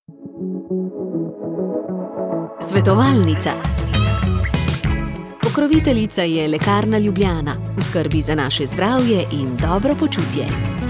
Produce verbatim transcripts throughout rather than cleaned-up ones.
Svetovalnica. Pokroviteljica je Lekarna Ljubljana, v skrbi za naše zdravje in dobro počutje.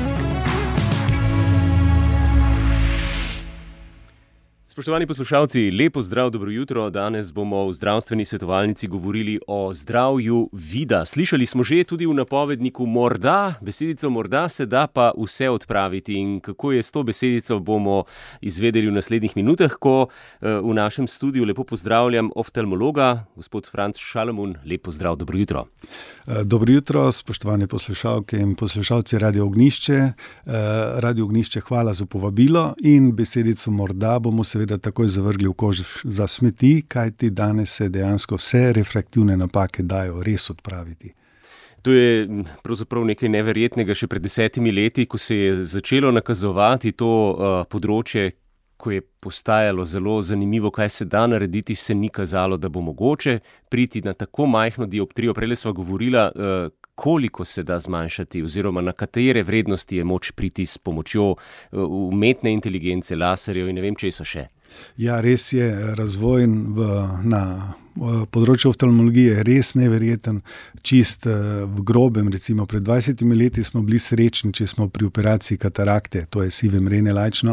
Spoštovani poslušalci, lepo zdrav, dobro jutro. Danes bomo v zdravstveni svetovalnici govorili o zdravju vida. Slišali smo že tudi v napovedniku morda, besedico morda se da pa vse odpraviti. In kako je s to besedico, bomo izvedeli v naslednjih minutah, ko v našem studiu lepo pozdravljam oftalmologa, gospod Franc Šalamun. Lepo zdrav, dobro jutro. Dobro jutro, spoštovane poslušalke in poslušalci Radio Ognjišče. Radio Ognjišče, hvala za povabilo in besedico morda bomo seveda takoj zavrgli v koš za smeti, kajti danes se dejansko vse refraktivne napake dajo res odpraviti. To je pravzaprav nekaj neverjetnega še pred desetimi leti, ko se je začelo nakazovati to uh, področje, ko je postajalo zelo zanimivo, kaj se da narediti, se ni kazalo, da bo mogoče priti na tako majhno dioptrijo. Prejle sva govorila, uh, koliko se da zmanjšati oziroma na katere vrednosti je moč priti s pomočjo uh, umetne inteligence, laserjev in ne vem česa še. Ja, res je, razvoj v, na področju oftalmologije je res neverjeten, čist v grobem. Recimo pred dvajsetimi leti smo bili srečni, če smo pri operaciji katarakte, to je sive mrene lajčno,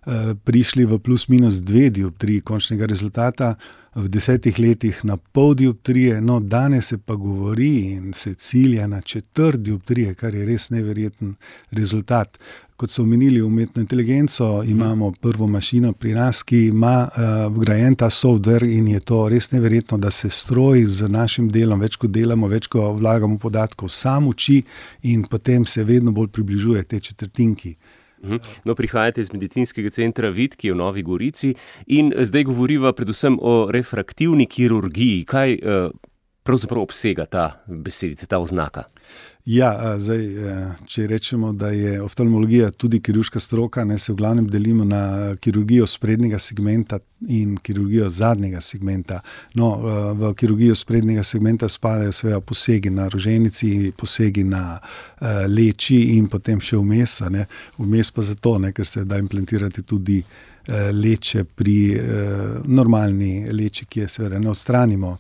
prišli v plus minus dve dioptriji končnega rezultata, v desetih letih na pol dioptrije, no danes se pa govori in se cilja na četrt dioptrije, kar je res neverjeten rezultat. Kot so omenili umetno inteligenco, imamo prvo mašino pri nas, ki ima uh, vgrajen ta software in je to res neverjetno, da se stroj z našim delom, več kot delamo, več kot vlagamo podatkov, sam uči in potem se vedno bolj približuje te četrtinki. No, prihajate iz medicinskega centra Vid, ki je v Novi Gorici, in zdaj govoriva predvsem o refraktivni kirurgiji. Kaj uh, pravzaprav obsega ta besedica, ta oznaka? Ja, zdaj, če rečemo, da je oftalmologija tudi kirurška stroka, ne, se v glavnem delimo na kirurgijo sprednjega segmenta in kirurgijo zadnjega segmenta. No, v kirurgijo sprednjega segmenta spadajo seveda posegi na roženici, posegi na uh, leči in potem še vmes, ne. Vmes pa zato, ne, ker se da implantirati tudi uh, leče pri uh, normalni leči, ki je seveda ne odstranimo.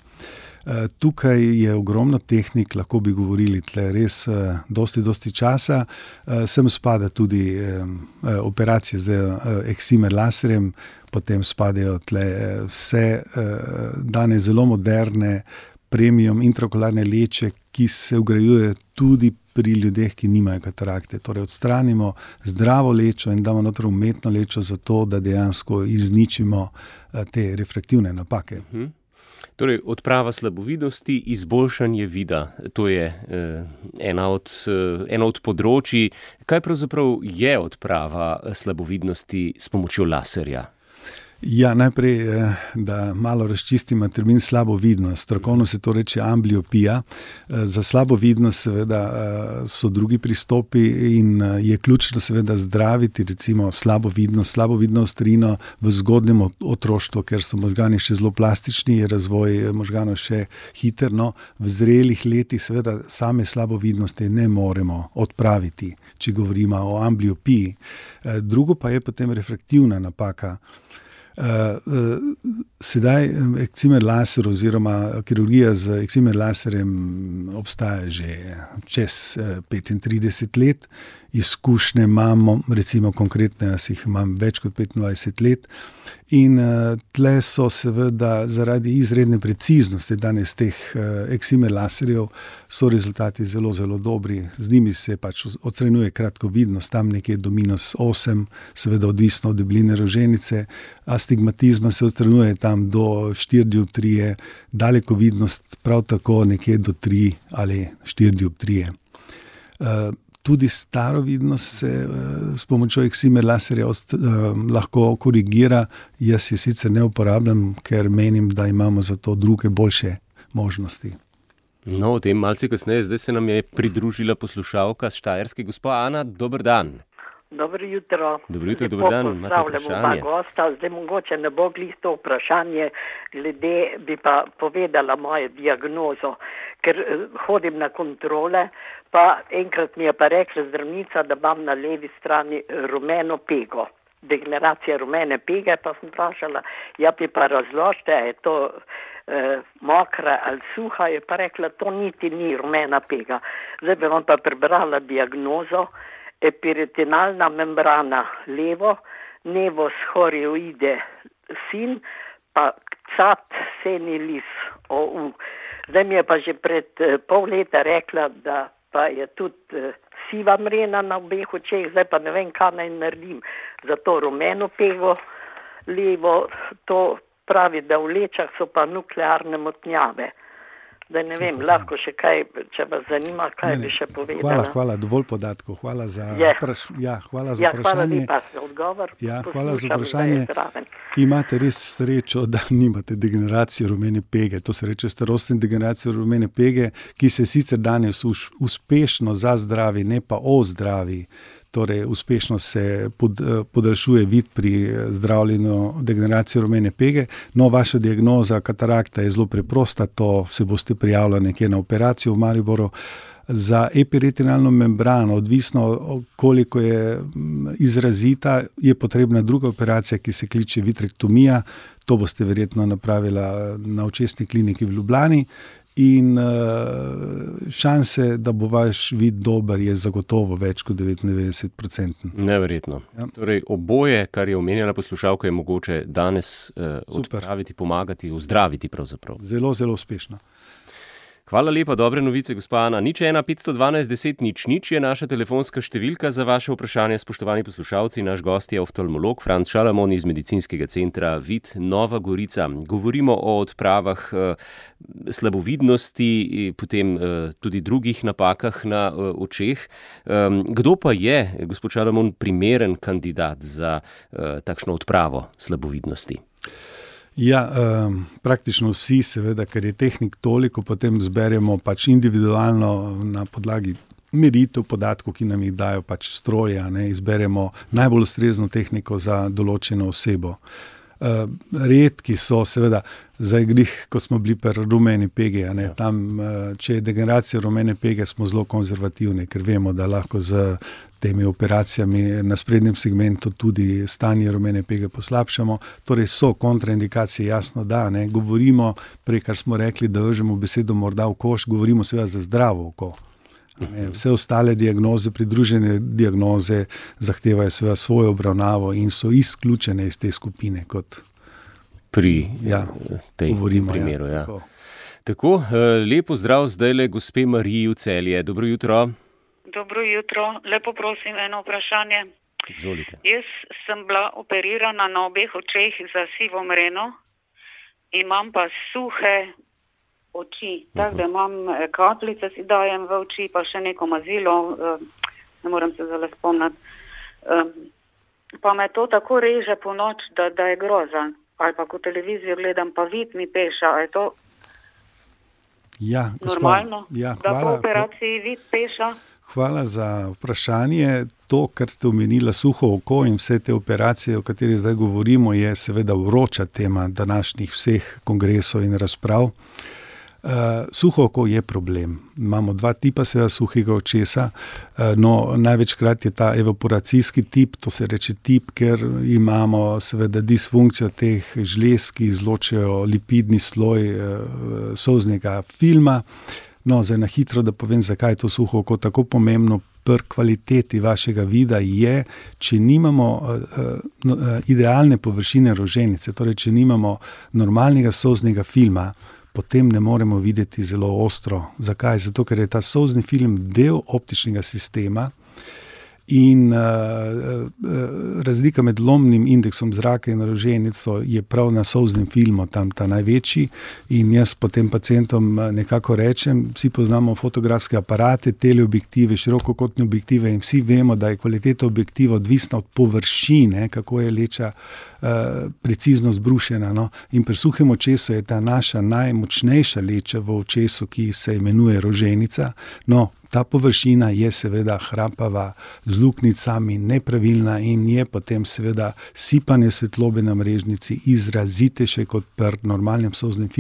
Tukaj je ogromno tehnik, lahko bi govorili tle res uh, dosti, dosti časa. Uh, sem spada tudi uh, operacije z uh, eksimer laserjem, potem spadajo tle uh, vse uh, dane zelo moderne premium intraokularne leče, ki se vgrajujejo tudi pri ljudeh, ki nimajo katarakte. Torej odstranimo zdravo lečo in damo noter umetno lečo za to, da dejansko izničimo uh, te refraktivne napake. Mhm. Torej, odprava slabovidnosti, izboljšanje vida, to je eh, ena od, eh, ena od področji. Kaj pravzaprav je odprava slabovidnosti s pomočjo laserja? Ja, najprej, da malo razčistimo termin slabovidnost. Strokovno se to reče ambliopija. Za slabovidnost seveda so drugi pristopi in je ključno seveda zdraviti recimo slabovidnost, slabovidno ostrino v zgodnjem otroštvu, ker so možgani še zelo plastični, je razvoj možganov še hiter, no, v zrelih letih seveda same slabovidnosti ne moremo odpraviti, če govorimo o ambliopiji. Drugo pa je potem refraktivna napaka. Uh, uh, sedaj eksimer laser oziroma kirurgija z eksimer laserjem obstaja že čez uh, petintrideset let. Izkušnje imamo, recimo konkretne, jaz jih imam več kot petindvajset let in uh, tle so seveda zaradi izredne preciznosti danes teh uh, eksimer laserjev so rezultati zelo, zelo dobri. Z njimi se pač odstranjuje kratkovidnost, tam nekje do minus osem, seveda odvisno od debeline roženice, astigmatizma se odstranjuje tam do štiri dioptrije, dalekovidnost prav tako nekje do tri ali štiri dioptrije. Uh, Tudi starovidnost se uh, s pomočjo eksimer laserja ost, uh, lahko korigira. Jaz je sicer ne uporabljam, ker menim, da imamo za to druge boljše možnosti. No, o tem malce kasneje. Zdaj se nam je pridružila poslušalka s Štajerske. Gospa Ana, dober dan. Dobro jutro. Dobro jutro, dober dan. Imate vprašanje? Gosta. Zdaj mogoče ne bo glih to vprašanje, glede bi pa povedala mojo diagnozo, ker hodim na kontrole, pa enkrat mi je pa rekla zdravnica, da imam na levi strani rumeno pego. degeneracija rumene pege, pa sem vprašala, ja bi pa razložite, je to eh, mokra ali suha, je pa rekla, to niti ni rumena pega. Zdaj bi vam pa prebrala diagnozo, epiretinalna membrana levo, nevos-horioide sin, pa cat senilis O U. Zdaj mi je pa že pred eh, pol leta rekla, da pa je tudi eh, siva mrena na obeh očeh, zdaj pa ne vem, kaj naj naredim. Zato rumeno pego levo, to pravi, da v lečah so pa nuklearne motnjave. Da ne vem, lahko še kaj, če vas zanima, kaj ne, ne. bi še povedala. Hvala, hvala, dovolj podatkov. Hvala za, je. praš, ja, hvala za ja, vprašanje. Hvala lepa za odgovor. Ja, hvala za vprašanje. Imate res srečo, da nimate degeneracije rumene pege. To se reče starostne degeneracije rumene pege, ki se sicer danes uspešno zazdravi, ne pa ozdravi. Torej, uspešno se pod, podaljšuje vid pri zdravljenju degeneracije rumene pege. No, vaša diagnoza katarakta je zelo preprosta, to se boste prijavili nekje na operacijo v Mariboru. Za epiretinalno membrano, odvisno koliko je izrazita, je potrebna druga operacija, ki se kliče vitrektomija. To boste verjetno napravila na očesni kliniki v Ljubljani. In uh, šanse, da bo vaš vid dober, je zagotovo več kot devetindevetdeset procentov. Neverjetno. Ja. Torej, oboje, kar je omenjala poslušalka, je mogoče danes uh, odpraviti, pomagati, ozdraviti pravzaprav. Zelo, zelo uspešno. Hvala lepa, dobre novice, gospa Ana. Nič ena petsto dvanajst deset nič nič je naša telefonska številka za vaše vprašanje, spoštovani poslušalci. Naš gost je oftalmolog Franc Šalamon iz medicinskega centra Vid Nova Gorica. Govorimo o odpravah eh, slabovidnosti, potem eh, tudi drugih napakah na eh, očeh. Um, kdo pa je, gospod Šalamon, primeren kandidat za eh, takšno odpravo slabovidnosti? Ja, um, praktično vsi, seveda, ker je tehnik toliko, potem zberemo pač individualno na podlagi meritev podatkov, ki nam jih dajo pač stroje, ne, izberemo najbolj ustrezno tehniko za določeno osebo. Uh, redki so, seveda, zdaj glih, ko smo bili pri rumeni pege, ne, ja. Tam, uh, če je degeneracija rumene pege, smo zelo konzervativni, ker vemo, da lahko z temi operacijami na sprednjem segmentu tudi stanje rumene pege poslabšamo. Torej so kontraindikacije, jasno da, ne, govorimo, prej kar smo rekli, da vržemo besedo morda v koš, govorimo seveda za zdravo oko. Ne, vse ostale diagnoze, pridružene diagnoze zahtevajo seveda svojo obravnavo in so izključene iz te skupine kot pri ja, tej govorimo, primeru. Ja, ja. tako. Tako, lepo zdrav zdajle gospe Mariji v Celje. Dobro jutro. Dobro jutro. Lepo prosim, eno vprašanje. Izvolite. Jaz sem bila operirana na obeh očeh za sivo mreno, imam pa suhe oči. Tako da imam kapljice, si dajem v oči, pa še neko mazilo, ne moram se zelo spomniti. Pa me to tako reže po noč, da, da je groza. Ali pa ko televizijo gledam, pa vid mi peša. A je to ja, normalno, ja, da po operaciji vid peša? Hvala za vprašanje. To, kar ste omenila, suho oko in vse te operacije, o katerih zdaj govorimo, je seveda vroča tema današnjih vseh kongresov in razprav. Uh, suho oko je problem. Imamo dva tipa seveda suhega očesa, uh, no največkrat je ta evaporacijski tip, to se reče tip, ker imamo seveda disfunkcijo teh žlez, ki izločajo lipidni sloj uh, solznega filma. No, zdaj na hitro, da povem, zakaj je to suho oko tako pomembno pri kvaliteti vašega vida, je, če nimamo uh, uh, idealne površine roženice, torej če nimamo normalnega solznega filma, potem ne moremo videti zelo ostro. Zakaj? Zato, ker je ta solzni film del optičnega sistema in uh, uh, razlika med lomnim indeksom zraka in roženico je prav na solznem filmu tam ta največji in jaz potem pacientom nekako rečem, vsi poznamo fotografske aparate, teleobjektive, širokokotne objektive in vsi vemo, da je kvaliteta objektiva odvisna od površine, kako je leča Uh, precizno zbrušena. No? In pri suhem očesu je ta naša najmočnejša leča v očesu, ki se imenuje roženica. No, ta površina je seveda hrapava, z luknjicami, nepravilna in je potem seveda sipanje svetlobe na mrežnici izrazitejše kot pri normalnem solznem filmu.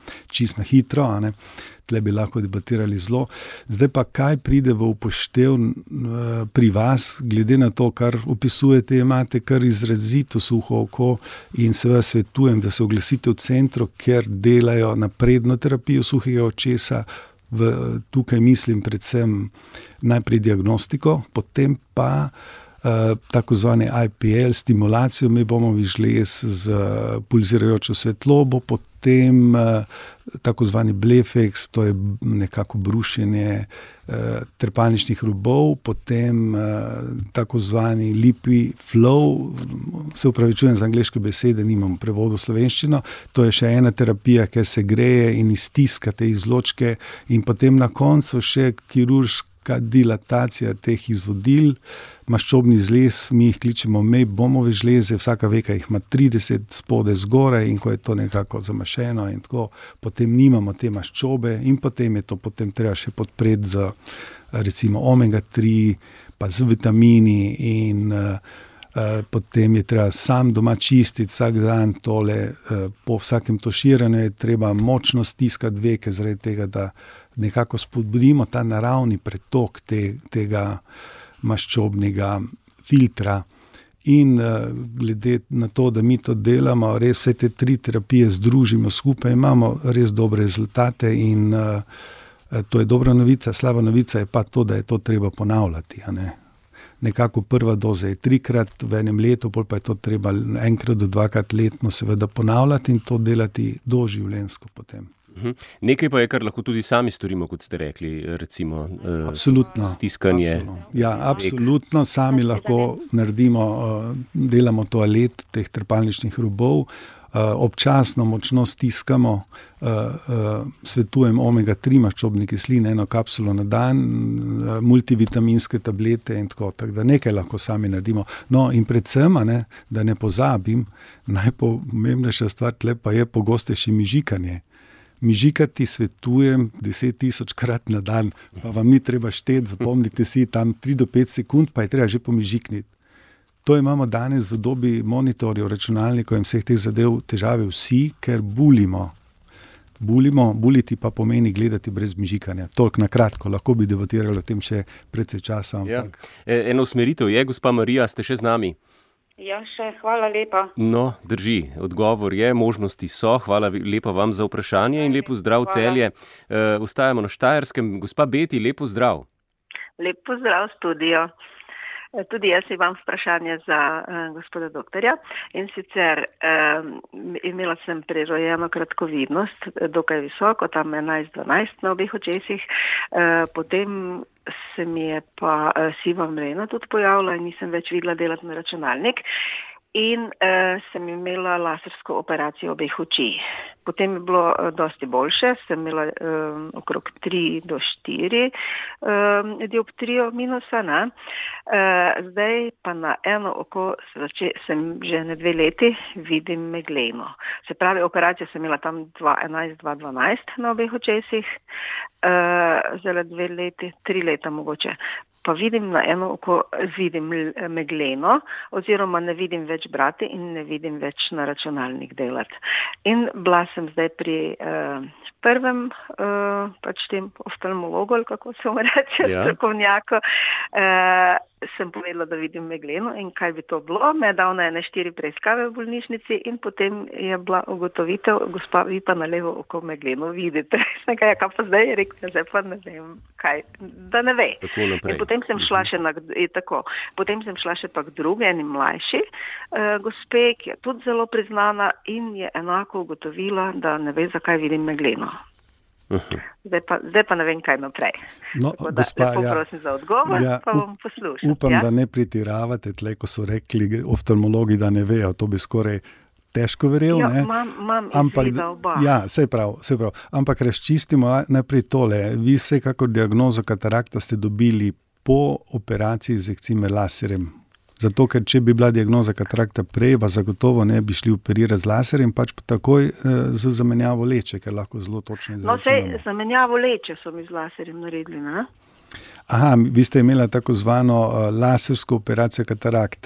čist na hitro, a ne. Tle bi lahko debatirali zelo. Zdaj pa, kaj pride v upoštev pri vas, glede na to, kar opisujete, imate kar izrazito suho oko in seveda svetujem, da se oglasite v centru, ker delajo napredno terapijo suhega očesa. V, tukaj mislim predvsem najprej diagnostiko, potem pa Uh, tako zvane I P L, stimulacijo mebomov žlez z uh, pulzirajočo svetlobo, potem uh, tako zvani Blefex, to je nekako brušenje uh, trepalničnih robov, potem uh, tako zvani Lipi Flow, se upravičujem za angleške besede, nimam prevodu v slovenščino, to je še ena terapija, ker se greje in iztiska te izločke in potem na koncu še kirurška dilatacija teh izvodil, maščobni žlez, mi jih kličemo mebomove žleze, vsaka veka jih ima trideset spode zgoraj in ko je to nekako zamašeno in tako, potem nimamo te maščobe in potem je to potem treba še podpreti z recimo omega tri, pa z vitamini in uh, uh, potem je treba sam doma čistiti vsak dan tole, uh, po vsakem tuširanju je treba močno stiskati veke, zaradi tega, da nekako spodbudimo ta naravni pretok te, tega maščobnega filtra in uh, glede na to, da mi to delamo, res vse te tri terapije združimo skupaj, imamo res dobre rezultate in uh, to je dobra novica, slaba novica je pa to, da je to treba ponavljati, a ne. Nekako prva doza je trikrat v enem letu, pol pa je to treba enkrat do dvakrat letno seveda ponavljati in to delati doživljenjsko potem. Uhum. Nekaj pa je, kar lahko tudi sami storimo, kot ste rekli, recimo absolutno, stiskanje. Absolutno. Ja, absolutno, sami lahko naredimo, delamo toalet teh trepalničnih robov, občasno močno stiskamo, svetujem omega tri maščobne kisline, eno kapsulo na dan, multivitaminske tablete in tako, tako da nekaj lahko sami naredimo. No in predvsem, ne, da ne pozabim, najpomembnejša stvar tle pa je pogostejše mižikanje. Mižikati svetujem deset tisoč krat na dan, pa vam ni treba šteti, zapomnite si tam tri do pet sekund, pa je treba že pomižikniti. To imamo danes v dobi monitorjev, računalnikov in vseh teh zadev težave vsi, ker bulimo. Bulimo, buliti pa pomeni gledati brez mižikanja. Toliko na kratko, lahko bi debatirali o tem še precej časa. Ampak... Ja. Eno usmeritev je, gospa Marija, ste še z nami? Ja, še hvala lepa. No, drži, odgovor je, možnosti so, hvala lepa vam za vprašanje in lepo zdrav Celje. Uh, ostajamo na Štajerskem. Gospa Beti, lepo zdrav. Lepo zdrav, studio. Tudi jaz imam vprašanje za uh, gospoda doktorja in sicer uh, imela sem prirojeno kratkovidnost, dokaj visoko, tam enajst dvanajst na obeh očesih, uh, potem se mi je pa uh, siva mrena tudi pojavila in nisem več videla delati na računalnik in uh, sem imela lasersko operacijo obeh oči. Potem je bilo uh, dosti boljše, sem imela um, okrog tri do štiri um, dioptrijo minusa, ne? Uh, zdaj pa na eno oko zače, sem že na dve leti vidim megleno. Se pravi, operacijo sem imela tam dva enajst dva dvanajst na obeh očesih, uh, zdaj dve leti, tri leta mogoče. Pa vidim na eno oko, vidim megleno, oziroma ne vidim več brati in ne vidim več na računalnik delati. In bila sem zdaj pri uh, prvem uh, pač tem oftalmologu, ali kako se mu reče, ja. Strokovnjaku, uh, sem povedala, da vidim megleno in kaj bi to bilo. Me je dal na ene štiri preiskave v bolnišnici in potem je bila ugotovitev, gospa, vi pa na levo oko megleno vidite. Nekaj, kaj pa zdaj je rekel, zdaj pa ne vem, kaj, da ne ve. In potem sem šla še na, tako, potem sem šla še pa k drugi, eni mlajši uh, gospe, ki je tudi zelo priznana in je enako ugotovila, da ne ve, zakaj vidim megleno. Zdaj pa, zdaj pa ne vem, kaj naprej. No, da, gospa, ja, prosim za odgovor, ja, pa bom poslušal. Upam, ja? da ne pretiravate, tle, ko so rekli oftalmologi, da ne vejo, to bi skoraj težko verjel. Ja, ne? Mam, mam Ampak, oba. ja, sej prav, sej prav. Ampak razčistimo najprej tole. Vi vsekakor diagnozo katarakta ste dobili po operaciji z ekcimer laserjem. Zato, ker če bi bila diagnoza katarakta prej, pa zagotovo ne bi šli operirati z laserjem, pač pa takoj eh, z zamenjavo leče, ker lahko zelo točno izračunamo. No, sej, zamenjavo leče so mi z laserjem naredili, ne? Aha, vi ste imela tako zvano uh, lasersko operacijo katarakte.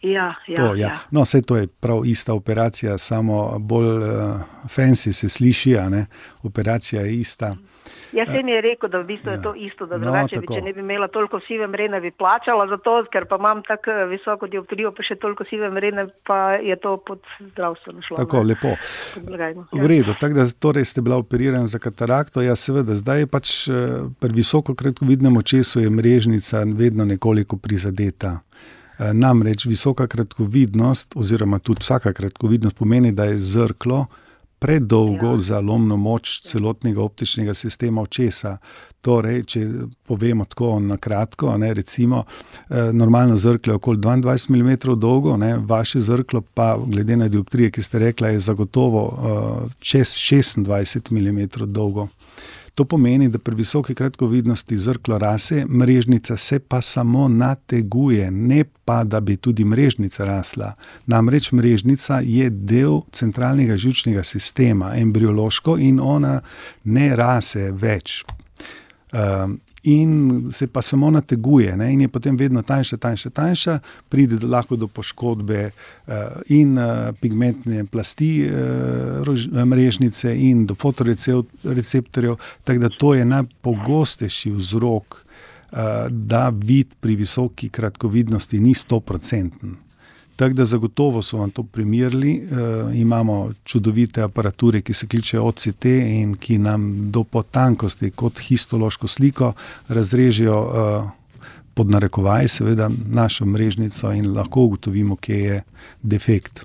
Ja, ja, to, ja. ja. No, vse to je prav ista operacija, samo bolj uh, fancy se sliši, a ne? Operacija je ista. Ja, se mi je rekel, da v bistvu ja. je to isto, da drugače, no, bi, če ne bi imela toliko sive mrene, bi plačala za to, ker pa imam tako visoko dioptrijo, pa še toliko sive mrene, pa je to pod zdravstveno šlo. Tako, ne? Lepo. V redu, tako da torej ste bila operirana za katarakto, ja seveda, zdaj je pač pri visoko kratkovidnem očesu je mrežnica vedno nekoliko prizadeta. Namreč visoka kratkovidnost oziroma tudi vsaka kratkovidnost pomeni, da je zrklo predolgo ja. za lomno moč celotnega optičnega sistema očesa. Torej, če povemo tako na kratko, ne, recimo, eh, normalno zrklo je okoli dvaindvajset milimetrov dolgo, ne, vaše zrklo pa, glede na dioptrije, ki ste rekla, je zagotovo eh, čez šestindvajset milimetrov dolgo. To pomeni, da pri visoki kratkovidnosti zrklo rase, mrežnica se pa samo nateguje, ne pa, da bi tudi mrežnica rasla. Namreč mrežnica je del centralnega živčnega sistema, embriološko, in ona ne rase več. Uh, in se pa samo nateguje, ne? In je potem vedno tanjša, tanjša, tanjša, pride lahko do poškodbe uh, in uh, pigmentne plasti uh, rož, mrežnice in do fotoreceptorjev, tako da to je najpogostejši vzrok, uh, da vid pri visoki kratkovidnosti ni stoprocenten. Tako da zagotovo so vam to primerili. E, imamo čudovite aparature, ki se kličejo O C T in ki nam do potankosti kot histološko sliko razrežejo e, pod narekovaj seveda našo mrežnico in lahko ugotovimo, kje je defekt.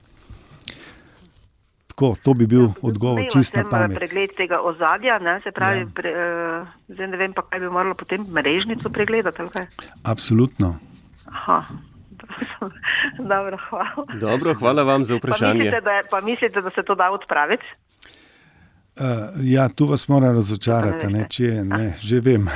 Tako, to bi bil ja, odgovor čist na pamet. Pregled tega ozadja, ne, se pravi, ja. pre, uh, zdaj ne vem pa, kaj bi moralo potem mrežnico pregledati, ali kaj? Absolutno. Aha. Dobro, hvala. Dobro, hvala vam za vprašanje. Pa mislite, da, pa mislite, da se to da odpraviti? Uh, ja, tu vas moram razočarati, ne, če je, ne, že vem.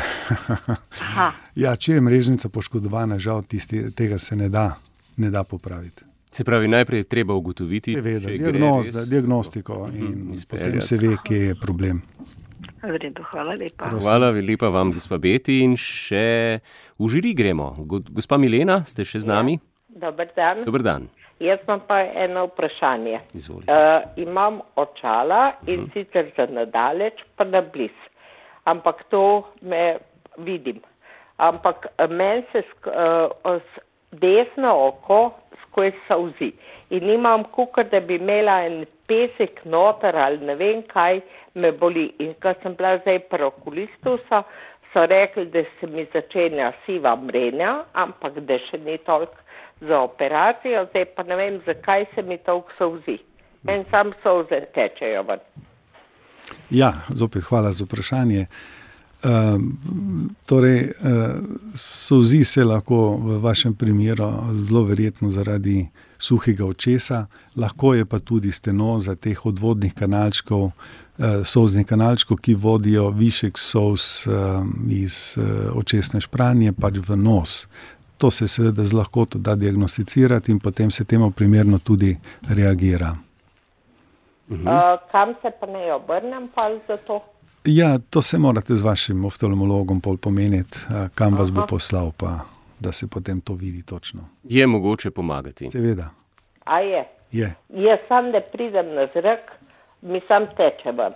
Ja, če je mrežnica poškodovana, žal tisti, tega se ne da, ne da popraviti. Se pravi, najprej je treba ugotoviti, seveda, diagnoz, res, diagnostiko in potem se ve, kje je problem. V redu, hvala lepa. Hvala lepa vam, gospa Beti, in še v žiri gremo. Gospa Milena, ste še z nami? Ja. Dober dan. Dober dan. Jaz imam pa eno vprašanje. Izvolite. Uh, imam očala in uh-huh. sicer za nadaleč pa na bliz. Ampak to me vidim. Ampak meni se sk- uh, desno oko skozi solzi. In imam kukor, da bi imela en pesek noter ali ne vem kaj, me boli. In ko sem bila zdaj pri okulistu, so, so rekli, da se mi začenja siva mrenja, ampak da še ni toliko za operacijo, zdaj pa ne vem, zakaj se mi toliko solzi. En sam solze tečejo ven. Ja, zopet hvala za vprašanje. Uh, torej, uh, solzi se lahko v vašem primeru zelo verjetno zaradi suhega očesa, lahko je pa tudi stenoza teh odvodnih kanalčkov, uh, solznih kanalčkov, ki vodijo višek solz uh, iz uh, očesne špranje pač v nos. To se seveda z lahkoto da diagnosticirati in potem se temu primerno tudi reagira. Uh-huh. Uh, kam se pa ne obrnem pa za to? Ja, to se morate z vašim oftalmologom pol pomeniti, kam vas bo poslal, pa da se potem to vidi točno. Je mogoče pomagati? Seveda. A je? Je. Jaz sam ne pridem na zrak, mi sam teče ven.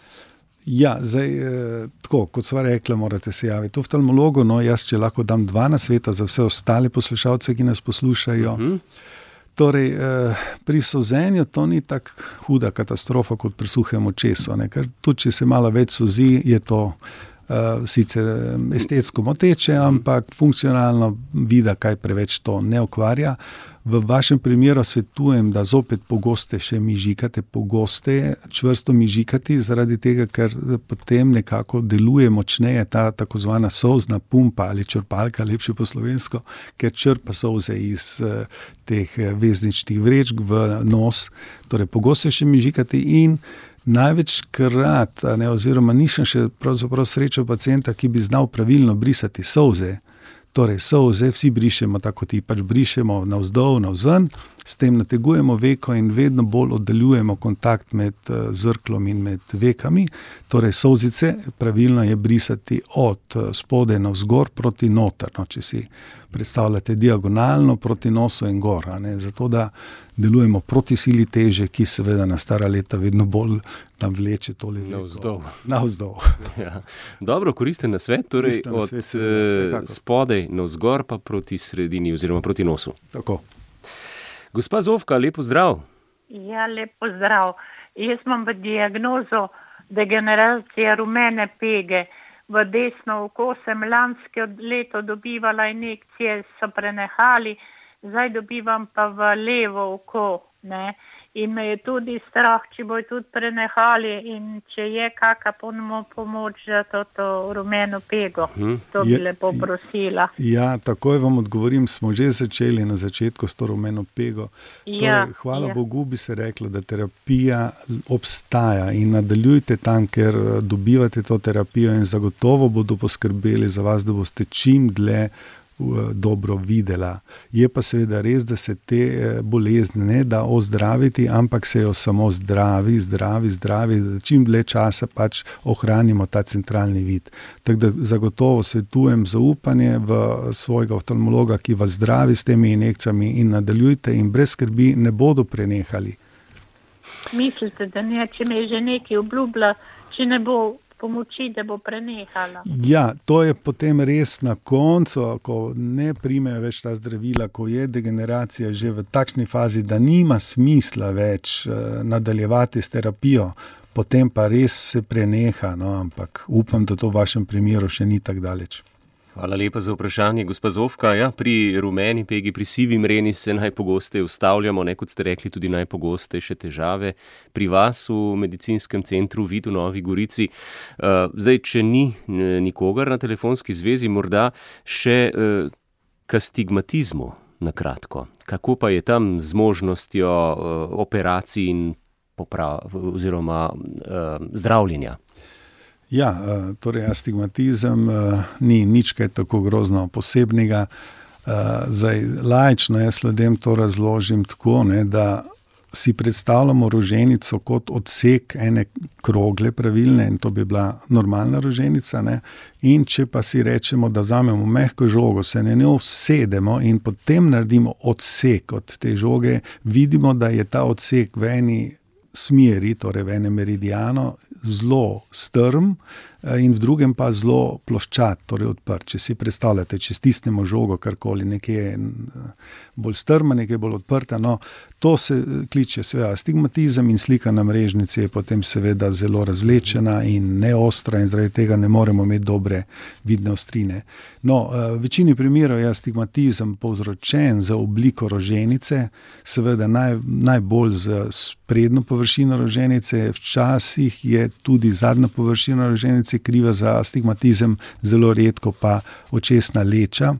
Ja, zdaj, eh, tako, kot sva rekla, morate se javiti oftalmologu, no jaz, če lahko dam dva nasveta za vse ostale poslušalce, ki nas poslušajo. Uh-huh. Torej, pri solzenju to ni tako huda katastrofa kot pri suhem očesu, ne? Ker tudi, če se malo več solzi, je to uh, sicer estetsko moteče, ampak funkcionalno vida kaj preveč to ne okvarja. V vašem primeru svetujem, da zopet pogoste še mižikate, pogoste čvrsto mižikati, zaradi tega, ker potem nekako deluje močneje ta tako zvana solzna pumpa ali črpalka, lepše po slovensko, ker črpa solze iz uh, teh vezničnih vrečk v nos. Torej, pogoste še mižikati in največkrat, ne, oziroma nisem še pravzaprav srečal pacienta, ki bi znal pravilno brisati solze. Torej, solze vsi brišemo, tako ti pač brišemo navzdol, navzven, s tem nategujemo veko in vedno bolj oddaljujemo kontakt med uh, zrklom in med vekami. Torej, solzice pravilno je brisati od uh, spode navzgor proti noter. No, če si predstavljate diagonalno proti nosu in gor, a ne, zato da delujemo proti sili teže, ki seveda na stara leta vedno bolj nam vleče tole navzdol. Navzdol. Ja. Dobro, koristen nasvet, torej Koristen nasvet, od seveda, spodaj navzgor pa proti sredini oziroma proti nosu. Tako. Gospa Zofka, lep pozdrav. Ja, lep pozdrav. Jaz imam v diagnozo degeneracija rumene pege. V desno oko sem lansko leto dobivala injekcije, so prenehali, zdaj dobivam pa v levo oko, ne. In me je tudi strah, če bojo tudi prenehali in če je kakšna pomoč za to, to rumeno pego. Hmm. To bi je, lepo prosila. Ja, takoj vam odgovorim, smo že začeli na začetku s to rumeno pego. Ja, torej, hvala ja. Bogu bi se reklo, da terapija obstaja in nadaljujte tam, ker dobivate to terapijo in zagotovo bodo poskrbeli za vas, da boste čim dlje dobro videla. Je pa seveda res, da se te bolezni ne da ozdraviti, ampak se jo samo zdravi, zdravi, zdravi, da čim dlje časa pač ohranimo ta centralni vid. Tako da zagotovo svetujem zaupanje v svojega oftalmologa, ki vas zdravi s temi injekcijami in nadaljujte in brez skrbi ne bodo prenehali. Mislite, da ne, če me je že nekaj obljubila, če ne bo pomoči, da bo prenehala. Ja, to je potem res na koncu, ko ne primejo več ta zdravila, ko je degeneracija že v takšni fazi, da nima smisla več uh, nadaljevati s terapijo, potem pa res se preneha, no, ampak upam, da to v vašem primeru še ni tako daleč. Hvala lepa za vprašanje, gospa Zofka. Ja, pri rumeni pegi, pri sivi mreni se najpogosteje ustavljamo, ne, kot ste rekli, tudi najpogostejše težave pri vas v medicinskem centru Vid v Novi Gorici. Uh, zdaj, če ni nikogar na telefonski zvezi, morda še uh, k astigmatizmu na kratko. Kako pa je tam z možnostjo uh, operacij in poprav, oziroma uh, zdravljenja? Ja, torej astigmatizem ni nič kaj tako grozno posebnega. Zdaj, laično jaz ljudem to razložim tako, ne, da si predstavljamo roženico kot odsek ene krogle pravilne in to bi bila normalna roženica, ne, in če pa si rečemo, da vzamemo mehko žogo, se na njo vsedemo in potem naredimo odsek od te žoge, vidimo, da je ta odsek v eni smeri, torej v enem meridiano, zelo strm in v drugem pa zelo ploščat, torej odprt. Če si predstavljate, če stisnemo žogo, karkoli, nekje je bolj strma, nekje bolj odprta, no, to se kliče seveda astigmatizem in slika na mrežnici je potem seveda zelo razvlečena in neostra in zaradi tega ne moremo imeti dobre vidne ostrine. No, v večini primerov je astigmatizem povzročen za obliko roženice, seveda naj, najbolj z prednjo površino roženice, včasih je tudi zadnja površina roženice kriva za astigmatizem, zelo redko pa očesna leča.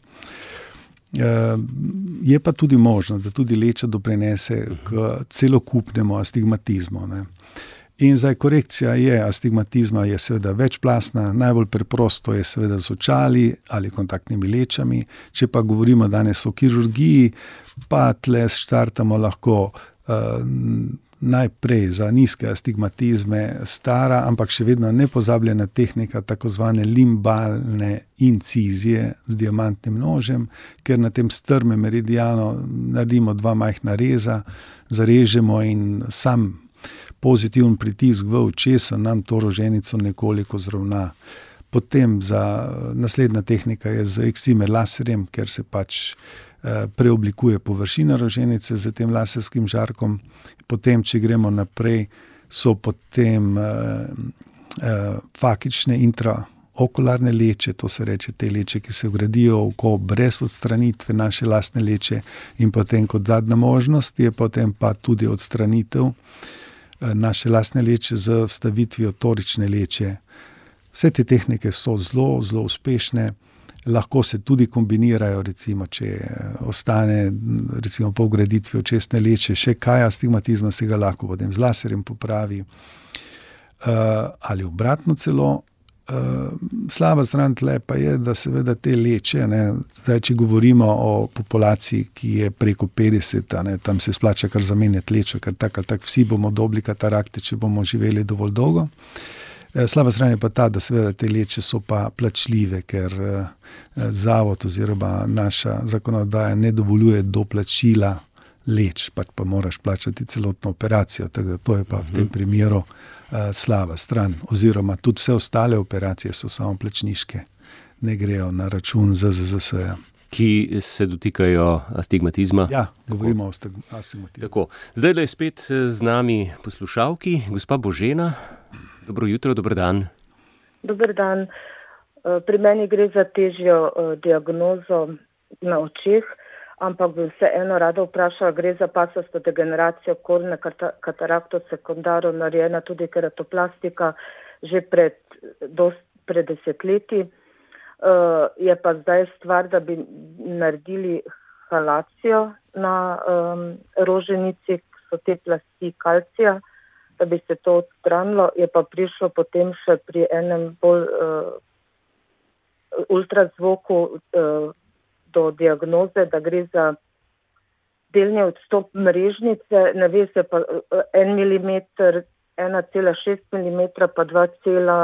Je pa tudi možno, da tudi leča doprinese k celokupnemu astigmatizmu, ne. In zdaj korekcija je astigmatizma je seveda večplastna, najbolj preprosto je seveda z očali ali kontaktnimi lečami. Če pa govorimo danes o kirurgiji, pa tle štartamo lahko uh, najprej za nizke astigmatizme stara, ampak še vedno nepozabljena tehnika tako zvane limbalne incizije z diamantnim nožem, ker na tem strmem meridianu naredimo dva majhna reza, zarežemo in sam pozitiven pritisk v očesa nam to roženico nekoliko zravna. Potem za naslednja tehnika je z eksimer laserjem, ker se pač preoblikuje površina roženice z tem laserskim žarkom. Potem, če gremo naprej, so potem uh, uh, fakične intraokularne leče, to se reče te leče, ki se vgradijo v oko brez odstranitve naše lastne leče in potem kot zadnja možnost je potem pa tudi odstranitev uh, naše lastne leče z vstavitvijo torične leče. Vse te tehnike so zelo, zelo uspešne. Lahko se tudi kombinirajo, recimo, če ostane recimo po vgraditvi očesne leče še kaj astigmatizma, se ga lahko potem z laserjem popravi. Uh, ali obratno celo. Uh, slaba stran tle pa je, da seveda te leče, ne, zdaj, če govorimo o populaciji, ki je preko petdeset, ne, tam se splača kar zamenjati lečo, ker tak ali tak vsi bomo dobili katarakte, če bomo živeli dovolj dolgo. Slaba stran je pa ta, da seveda te leče so pa plačljive, ker zavod oziroma naša zakonodaja ne dovoljuje doplačila leč, pač pa moraš plačati celotno operacijo, tako da to je pa v tem primeru slaba stran. Oziroma tudi vse ostale operacije so samo plačniške, ne grejo na račun Z Z Z S-ja. Ki se dotikajo astigmatizma. Ja, govorimo o astigmatizmu. Tako. Zdaj je spet z nami poslušalki, gospa Božena. Dobro jutro, dober dan. Dober dan. Pri meni gre za težjo diagnozo na očeh, ampak bi vseeno rada vprašala, gre za pasasto degeneracijo korne, katarakto sekundaro, narejena tudi keratoplastika že pred, dost, pred desetletji. Uh, je pa zdaj stvar, da bi naredili halacijo na um, roženici, so te plasti kalcija, da bi se to odstranilo. Je pa prišlo potem še pri enem bolj uh, ultrazvoku uh, do diagnoze, da gre za delni odstop mrežnice, ne ve se pa uh, en milimeter, ena cela šest milimetra pa dva cela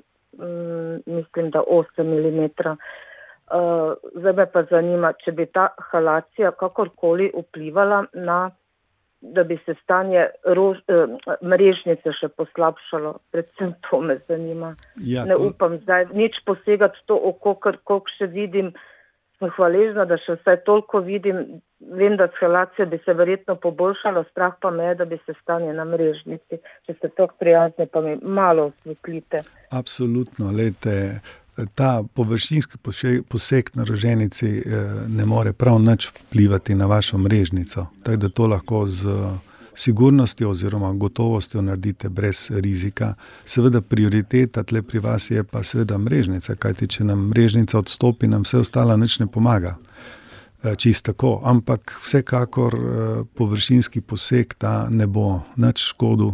mislim, da osem milimetrov. Uh, zdaj me pa zanima, če bi ta halacija kakorkoli vplivala na, da bi se stanje rož, uh, mrežnice še poslabšalo. Predvsem to me zanima. Ja, ne to... upam zdaj nič posegati v to oko, ker koliko še vidim, sem hvaležna, da še vsaj toliko vidim. Vem, da s halacijo bi se verjetno poboljšalo, strah pa me je, da bi se stanje na mrežnici. Če ste tako prijazni, pa mi malo osvetlite. Absolutno, lejte, ta površinski poseg na roženici ne more prav nič vplivati na vašo mrežnico. Tako da to lahko z sigurnostjo oziroma gotovostjo naredite brez rizika. Seveda prioriteta tle pri vas je pa seveda mrežnica, kajti če nam mrežnica odstopi, nam vse ostalo nič ne pomaga. Čist tako, ampak vsekakor površinski poseg ta ne bo nič škodil.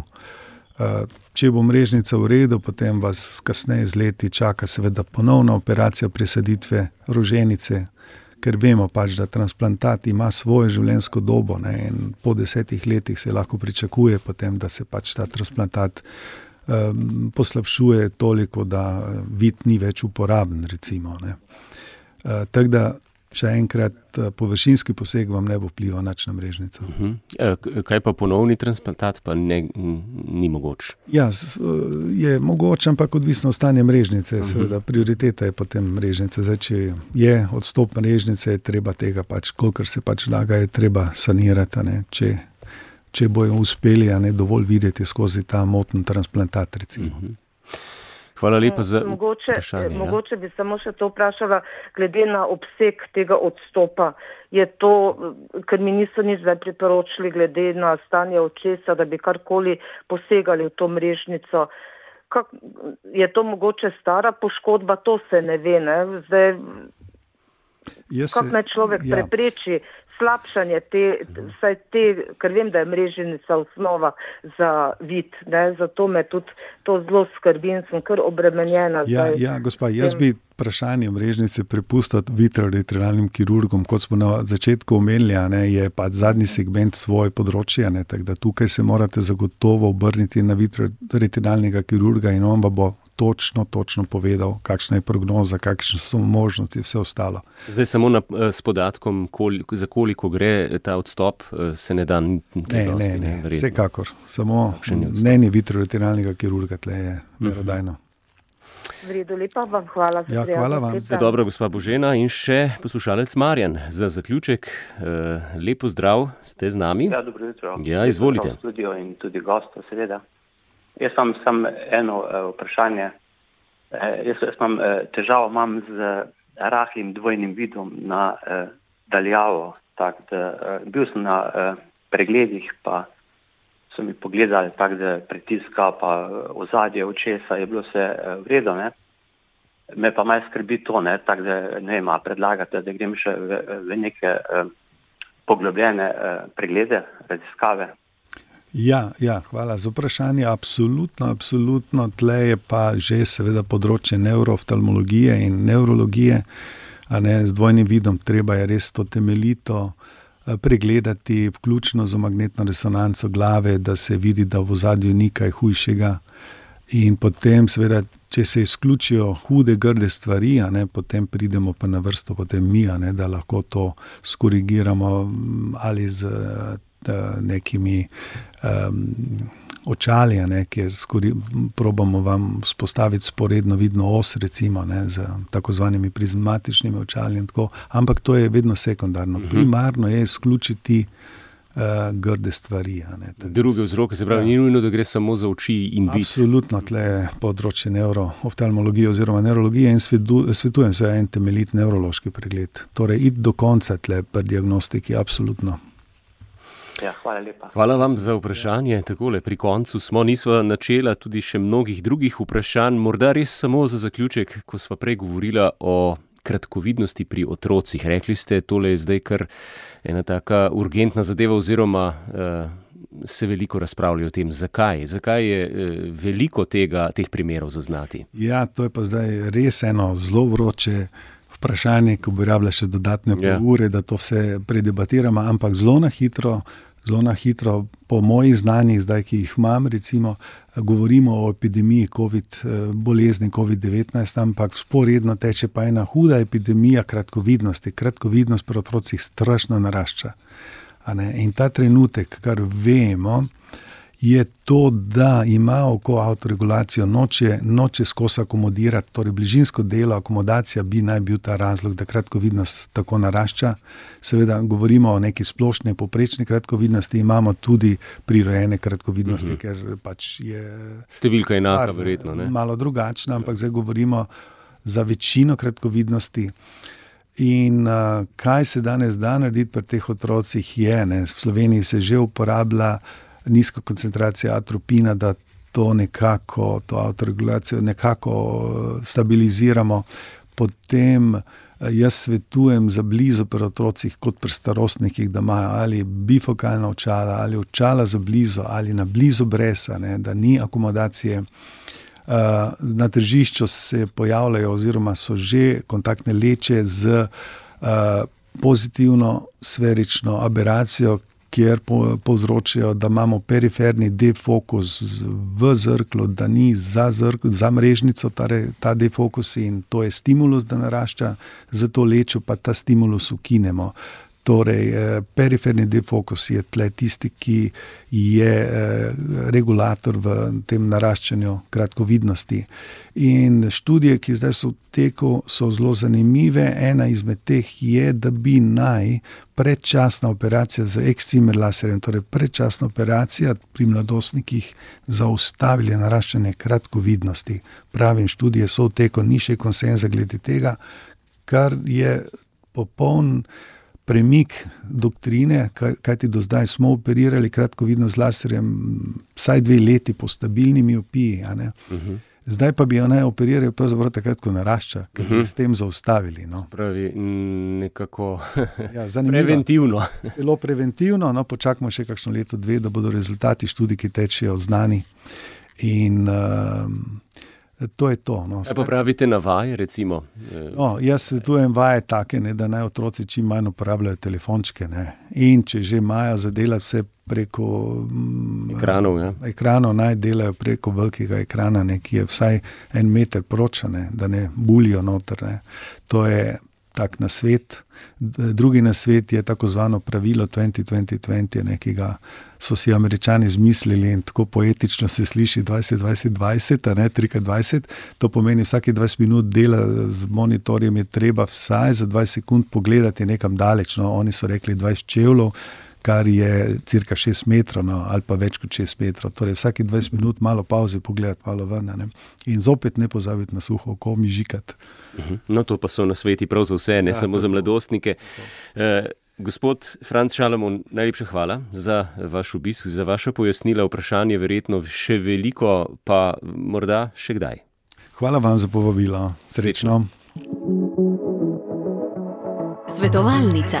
Če bo mrežnica v redu, potem vas kasneje z leti čaka seveda ponovna operacija presaditve roženice, ker vemo pač, da transplantat ima svojo življenjsko dobo, ne, in po desetih letih se lahko pričakuje potem, da se pač ta transplantat um, poslabšuje toliko, da vid ni več uporaben, recimo. Ne. Uh, tako da še enkrat, površinski poseg vam ne bo vplival nič na mrežnico. Uh-huh. Kaj pa ponovni transplantat, pa ne, ni mogoč? Ja, je mogoč, ampak odvisno stanje mrežnice. Uh-huh. Seveda, prioriteta je potem mrežnice. Zdaj, če je odstop mrežnice, je treba tega pač, kolikor se pač laga, je treba sanirati, ne, če, če bojo uspeli, a ne dovolj videti skozi ta moten transplantat, recimo. Uh-huh. Hvala lepa za mogoče, vprašanje. Ja. Mogoče bi samo še to vprašala, glede na obseg tega odstopa. Je to, ker mi niso nič zdaj priporočili, glede na stanje očesa, da bi karkoli posegali v to mrežnico. Kak, je to mogoče stara poškodba? To se ne ve, ne? Zdaj, kako naj človek ja. prepreči slabšanje te, vsaj te, ker vem, da je mrežnica osnova za vid, ne, zato me tudi to zelo skrbi in sem kar obremenjena. Ja, zdaj. ja, gospa, jaz bi vprašanje mrežnice prepustiti vitreoretinalnim kirurgom, kot smo na začetku omenili, ne, je pa zadnji segment svoje področje, ne, tako da tukaj se morate zagotovo obrniti na vitreoretinalnega kirurga in on bo točno, točno povedal, kakšna je prognoza, kakšne so možnosti, vse ostalo. Zdaj samo na, s podatkom, koliko, za koliko gre ta odstop, se ne da niti ne, dosti. Ne, ne, ne, vsekakor. Samo mnenje vitreoretinalnega kirurga tle je verodajno. V redu, lepa vam hvala. Ja, hvala vam. Dobro, gospa Božena, in še poslušalec Marjan. Za zaključek, lepo zdrav, ste z nami? Ja, dobro jutro. Ja, izvolite. Studio in tudi gosto, seveda. Jaz imam samo eno uh, vprašanje. Uh, jaz, jaz imam uh, težavo imam z rahlim dvojnim vidom na uh, daljavo. Tak, da, uh, bil sem na uh, pregledih, pa so mi pogledali tak, da pritiska, pa uh, ozadje očesa je bilo vse uh, vredo. Ne? Me pa malo skrbi to, ne? Tak, da ne ima predlagati, da grem še v, v neke uh, poglobljene uh, preglede, raziskave. Ja, ja, hvala za vprašanje. Absolutno, absolutno. Tle je pa že seveda področje nevrooftalmologije in nevrologije, a ne z dvojnim vidom. Treba je res to temeljito pregledati, vključno z magnetno resonanco glave, da se vidi, da v ozadju ni kaj hujšega. In potem, seveda, če se izključijo hude, grde stvari, a ne, potem pridemo pa na vrsto potem mi, a ne, da lahko to skorigiramo ali z uh, nekimi um, očali, a ne, kjer skori, probamo vam spostaviti sporedno vidno os, recimo, ne, z tako zvanimi prizmatičnimi očali in tako, ampak to je vedno sekundarno. Uh-huh. Primarno je izključiti uh, grde stvari. A ne, druge vzroke, se pravi, ja. Ni nujno, da gre samo za oči in vid. Absolutno, tle je področje neurooftalmologije oziroma neurologije in svetu, svetujem se en temeljit nevrološki pregled. Torej, iti do konca tle pri diagnostiki, absolutno. Ja, hvala lepa. Hvala vam za vprašanje. Takole, pri koncu smo, nisva načela tudi še mnogih drugih vprašanj. Morda res samo za zaključek, ko sva prej govorila o kratkovidnosti pri otrocih. Rekli ste, tole je zdaj kar ena taka urgentna zadeva oziroma uh, se veliko razpravlja o tem. Zakaj? Zakaj je uh, veliko tega, teh primerov zaznati? Ja, to je pa zdaj res eno zelo vroče vprašanje, ko bi rabila še dodatne pol ure, da to vse predebatiramo, ampak zelo na hitro Zelo na hitro, po mojih znanjih, zdaj, ki jih imam, recimo, govorimo o epidemiji COVID, bolezni covid devetnajst, ampak vzporedno teče pa ena huda epidemija kratkovidnosti. Kratkovidnost pri otrocih strašno narašča. A ne? In ta trenutek, kar vemo, je to, da ima oko avtoregulacijo, noče, noče skozi akomodirati, torej bližinsko delo, akomodacija bi naj bil ta razlog, da kratkovidnost tako narašča. Seveda govorimo o neki splošni, poprečni kratkovidnosti, imamo tudi prirojene kratkovidnosti, uh-huh. ker pač je številka enaka, verjetno, ne? Malo drugačna, ampak zdaj govorimo za večino kratkovidnosti. In uh, kaj se danes da narediti pri teh otrocih je, ne? V Sloveniji se že uporablja nizka koncentracija atropina, da to nekako, to avtoregulacijo nekako stabiliziramo. Potem jaz svetujem za blizu pri otrocih kot pri starostnikih, da imajo ali bifokalna očala, ali očala za blizu, ali na blizu bresa, ne, da ni akomodacije. Na tržišču se pojavljajo oziroma so že kontaktne leče z pozitivno sferično aberacijo, kjer povzročajo, da imamo periferni defokus v zrklu, da ni za, zrk, za mrežnico ta, ta defokus in to je stimulus, da narašča, zato lečo pa ta stimulus ukinemo. Torej, periferni defokus je tle tisti, ki je regulator v tem naraščanju kratkovidnosti. In študije, ki zdaj so v teku, so zelo zanimive. Ena izmed teh je, da bi naj predčasna operacija z ekscimer laserjem, torej predčasna operacija pri mladostnikih zaustavila naraščanje kratkovidnosti. Pravim, študije so v teku, ni še konsenza glede tega, kar je popoln premik doktrine, kajti do zdaj smo operirali kratkovidnost z laserjem vsaj dve leti po stabilni miopiji. A ne? Uh-huh. Zdaj pa bi jo naj operirali pravzaprav takrat, ko narašča, ker uh-huh. bi s tem zaustavili. No. Pravi, nekako ja, preventivno. Zelo preventivno, no, počakamo še kakšno leto, dve, da bodo rezultati študij, ki tečejo, znani. In uh, to je to. No. Kaj pa pravite na vaje, recimo? No, jaz svetujem vaje take, ne, da naj otroci čim manj uporabljajo telefončke. Ne. In če že imajo za delati vse preko ekranov, ja. ekranov, naj delajo preko velikega ekrana, ne, ki je vsaj en meter proč, ne, da ne bulijo noter. Ne. To je tak nasvet. Drugi nasvet je tako zvano pravilo dvajset dvajset dvajset, ne, ki ga so si Američani izmislili in tako poetično se sliši dvajset dvajset dvajset, ne, tri krat dvajset. To pomeni vsake dvajset minut dela z monitorjem je treba vsaj za dvajset sekund pogledati nekam daleč. No, oni so rekli dvajset čevljev, kar je cirka šest metrov, no, ali pa več kot šest metrov. Torej vsake dvajset minut malo pauze pogledati, malo ven. Ne. In zopet ne pozabiti na suho oko mižikati. No, to pa so nasveti prav za vse, ne ja, samo za mladostnike. Eh, gospod Franc Šalamon, najlepša hvala za vaš obisk, za vaše pojasnila, vprašanje verjetno še veliko, pa morda še kdaj. Hvala vam za povabilo. Srečno. Svetovalnica.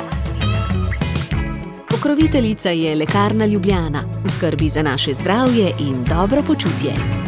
Pokroviteljica je Lekarna Ljubljana. V skrbi za naše zdravje in dobro počutje.